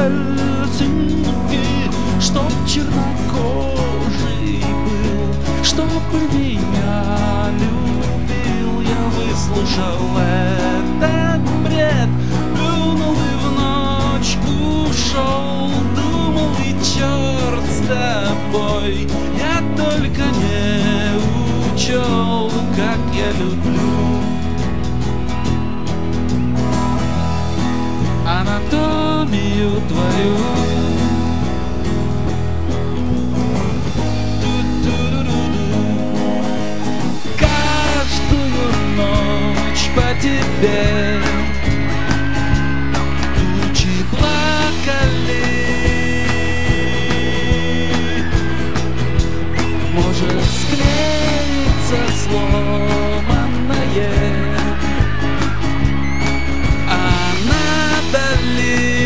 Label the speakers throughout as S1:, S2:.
S1: Хельсинки, чтоб чернокожий был, чтоб меня любил. Я выслушал этот бред, плюнул и в ночь ушел. Думал, и черт с тобой, я только не учел, как я люблю анатомию твою. Каждую ночь по тебе тучи плакали. Может склеиться сломанное, а надо ли?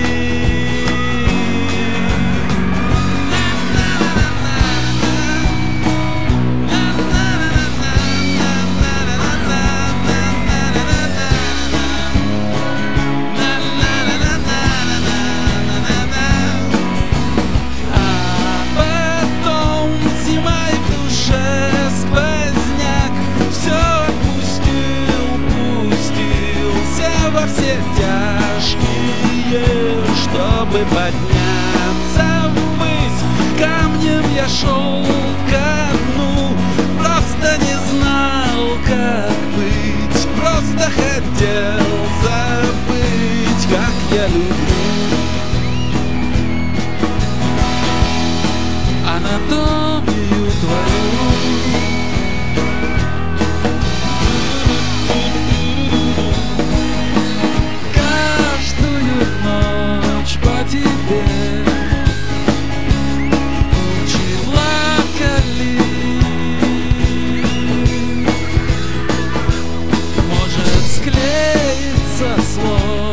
S1: Все тяжкие, чтобы подняться ввысь. Камнем я шел ко дну, просто не знал, как быть. Просто хотел забыть, как я люблю анатомию твою. Склеится слов.